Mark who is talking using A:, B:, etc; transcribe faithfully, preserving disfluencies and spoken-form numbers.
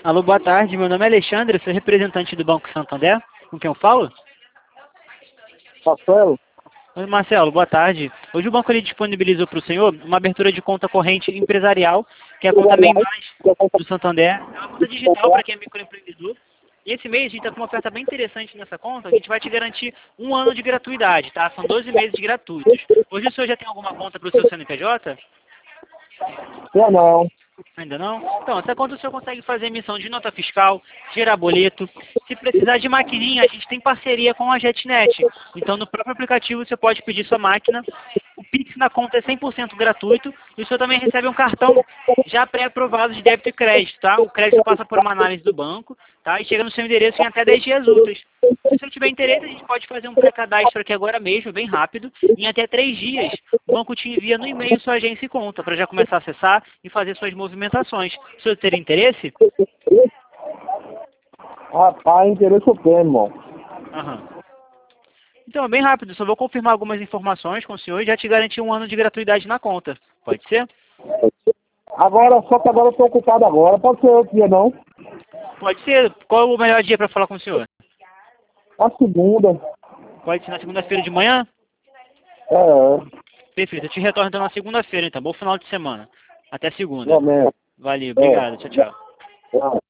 A: Alô, boa tarde. Meu nome é Alexandre, sou representante do Banco Santander. Com quem eu falo?
B: Marcelo?
A: Oi, Marcelo, boa tarde. Hoje o banco ele disponibilizou para o senhor uma abertura de conta corrente empresarial, que é a conta MEI Mais do Santander. É uma conta digital para quem é microempreendedor. E esse mês a gente está com uma oferta bem interessante nessa conta. A gente vai te garantir um ano de gratuidade, tá? São doze meses gratuitos. Hoje o senhor já tem alguma conta para o seu C N P J?
B: Eu não.
A: Ainda não? Então, essa conta o senhor consegue fazer emissão de nota fiscal, gerar boleto. Se precisar de maquininha, a gente tem parceria com a JetNet. Então, no próprio aplicativo, você pode pedir sua máquina. O Pix na conta é cem por cento gratuito. E o senhor também recebe um cartão já pré-aprovado de débito e crédito, tá? O crédito passa por uma análise do banco, tá? E chega no seu endereço em até dez dias úteis. Se o senhor tiver interesse, a gente pode fazer um pré-cadastro aqui agora mesmo, bem rápido. Em até três dias, o banco te envia no e-mail sua agência e conta, para já começar a acessar e fazer suas movimentações. O senhor teria interesse?
B: Rapaz, interesse eu tenho, irmão.
A: Aham. Então, é bem rápido. Só vou confirmar algumas informações com o senhor e já te garantir um ano de gratuidade na conta. Pode ser?
B: Agora, só que agora eu tô ocupado agora. Pode ser outro dia, não?
A: Pode ser. Qual é o melhor dia para falar com o senhor?
B: A segunda.
A: Pode ser na segunda-feira de manhã?
B: É,
A: Perfeito. Eu te retorno então na segunda-feira, então. Bom final de semana. Até segunda.
B: realmente.
A: Valeu. Obrigado. Tchau, tchau.
B: É.